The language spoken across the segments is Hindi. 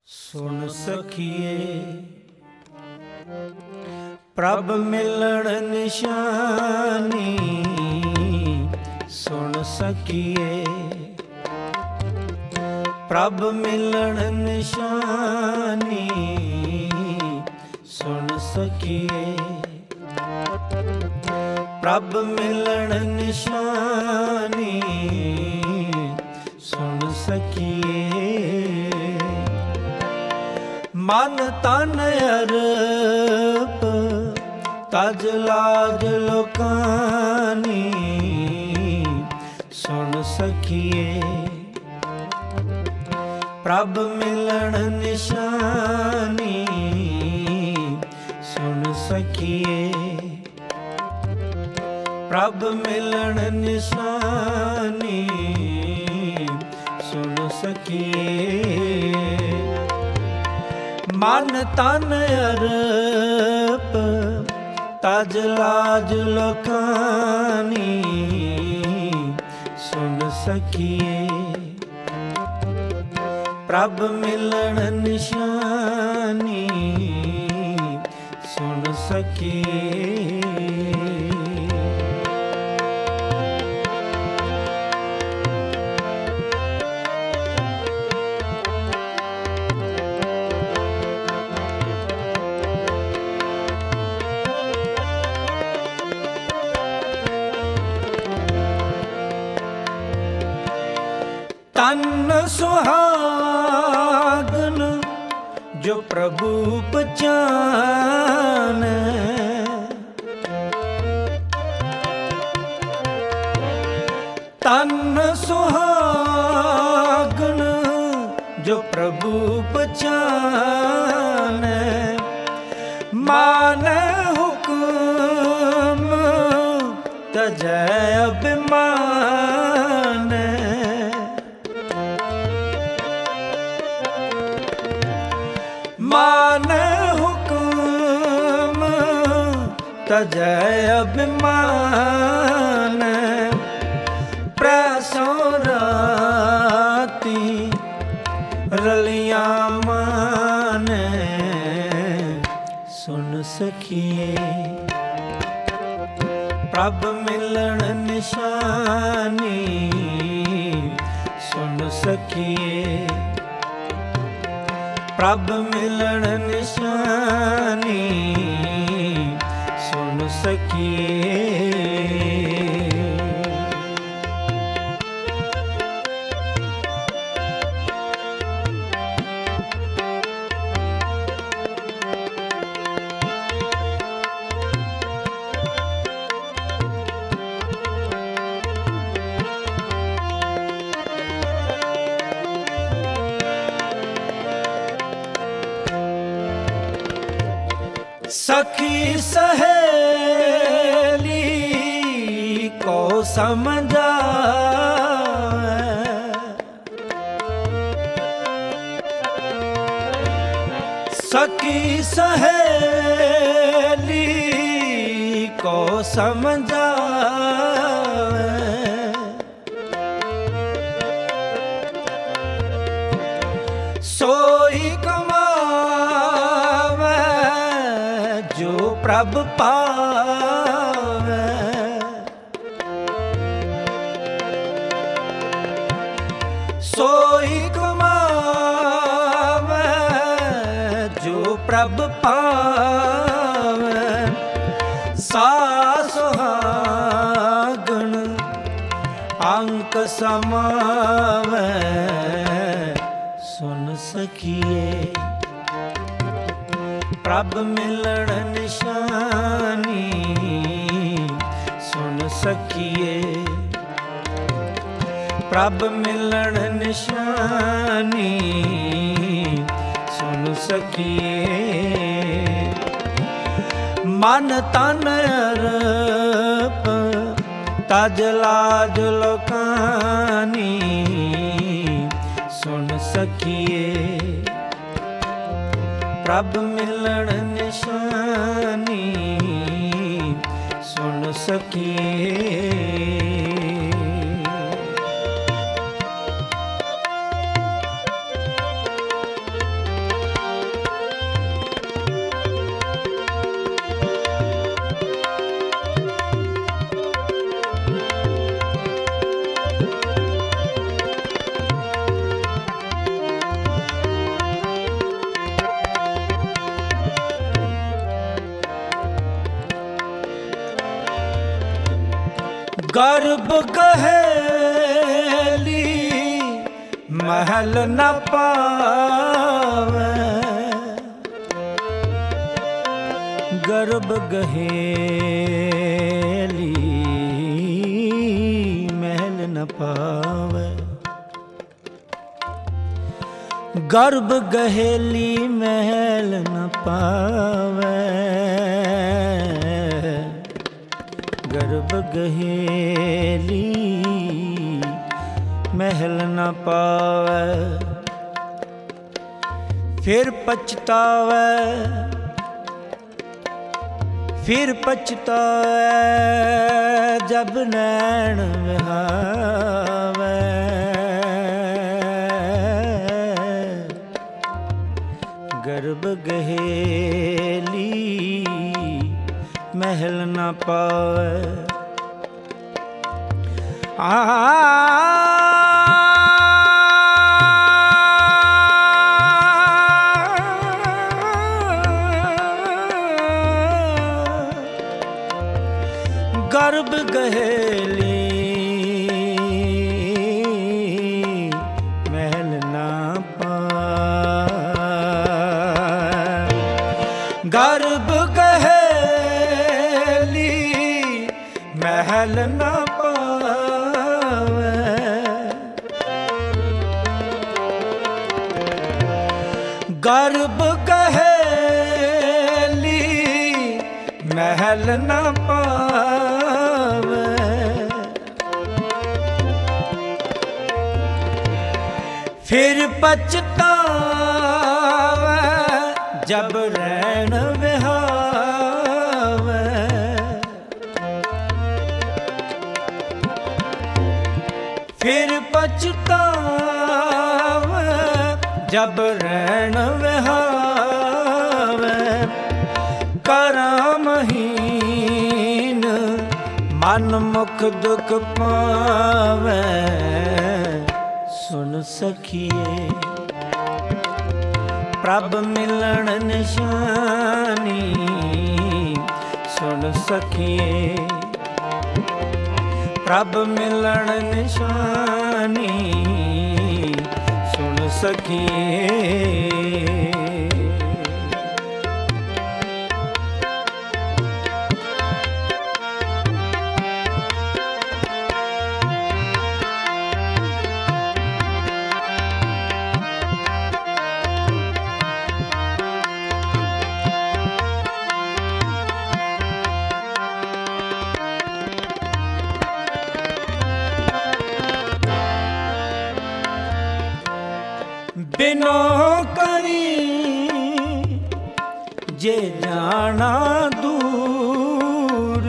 सुन सखिए प्रभ मिलण निशानी, सुन सखिए प्रभ मिलण निशानी, सुन सखिए प्रभ मिलण निशानी, सुन सखिए मन तन अरप तज लाज लोकानी, सुन सखिए प्रभ मिलण निशानी, सुन सखिए प्रभ मिलण निशानी, सुन सखिए मन तन अरप तज लाज लोकानी, सुन सखिए प्रभ मिलण निशानी, सुन सखिए तन सुहागन जो प्रभु पहचाने, तन सुहागन जो प्रभु पहचाने, माने हुक्म तजै अभिमान, माने हुक्म तजै अभिमान, प्रसों राती रलियां माने, सुन सखिए प्रभ मिलण निशानी, सुन सखिए प्रभ मिलण निशानी, सुन सखिए सखी सहेली को समझाए, सखी सहेली को समझाए, सोई जो प्रभ पावे, सोई कमावे जो प्रभ पावे, सुहागन अंक समावे, सुन सखिए प्रभ मिलण निशानी, सुन सखिए प्रभ मिलण निशानी, सुन सखिए मन तन अरप तज लाज लोकानी, सुन सखिए प्रभ मिलण निशानी, सुन सखिए गर्भ गहेली महल न पावे, गर्भ गहेली महल न पावे, गर्भ गहेली महल न पावे, गर्भ गहेली महल न पावे, फिर पछतावे, फिर पछतावे जब नैन विहावे, गर्भ गहेली महल न पावे। गर्भ गहेली महल न पावे, गर्भ गहेली महल न पावे, गर्भ गहेली महल न पावे, फिर पछतावे जब रैन विहावे, फिर पछतावे जब रैन विहावे, करमहीन मन मुख दुख पावे, सुन सखिए प्रभ मिलन निशानी, सुन सखिए प्रभ मिलन निशानी, सुन सखिए। बिनो करी जे जाना दूर,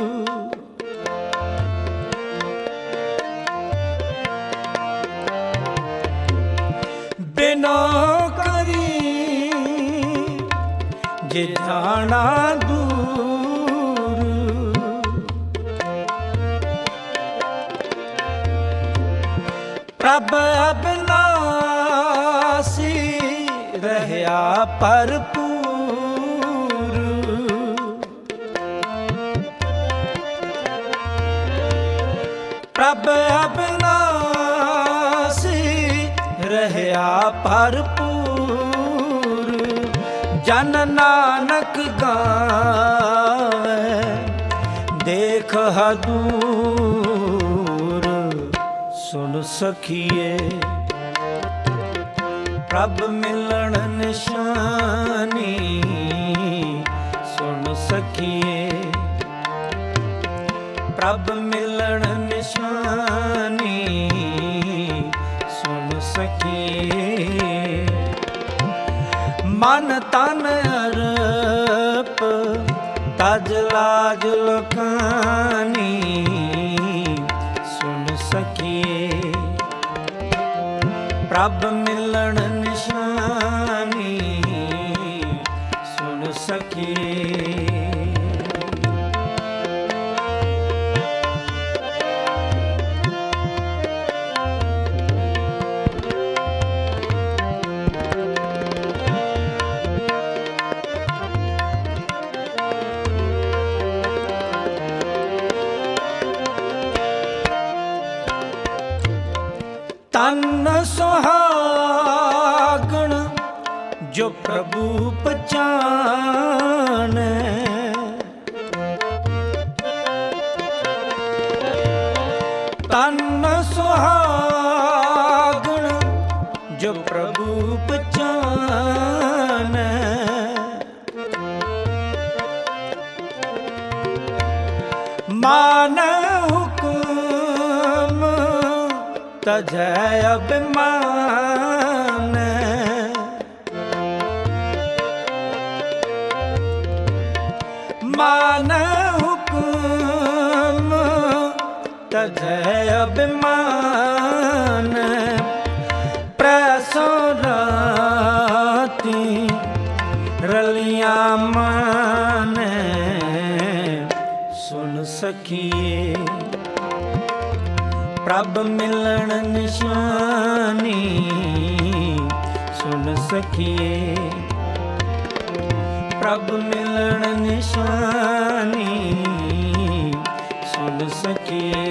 बिनो करी जे जाना दूर, प्रभ अविनाशी रहया भरपूर, प्रभ अविनाशी रहया भरपूर, जन नानक गावे देख हदूर, सुन सखिए प्रभ मिलन निशानी, सुन सखिए प्रभ मिलन निशानी, सुन सखिए। मन तन अरप तज लाज लुकानी, सुन सखिए प्रभ मिलन निशानी, सुन सखिए। जो प्रभु पहचाने। तन सुहागण जो प्रभु पहचाने। मान हुकुम तजै अभिमान। मान हुकुम तजै अभिमान। प्रसो राती रलियां माने। सुन सखिए प्रभ मिलन निशानी। सुन सखिए प्रभ मिलन निशानी। सुन सखिए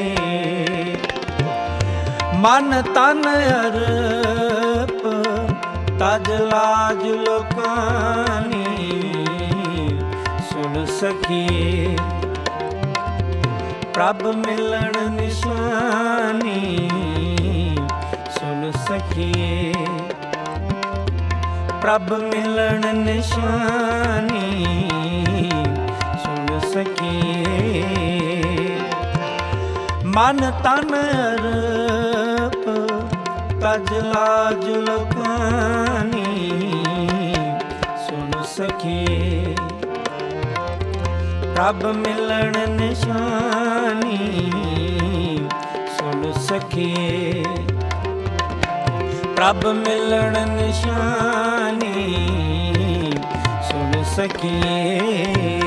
मन तन अर्प तज लाज लोकानी। सुन सखिए प्रभ मिलन निशानी। सुन सखिए प्रभ मिलन निशानी। सुन सखिए मन तन अर्प तज लाज लोकानी। सुन सखिए प्रभ मिलन निशानी। सुन सखिए प्रभ मिलन निशानी। सुन सखिए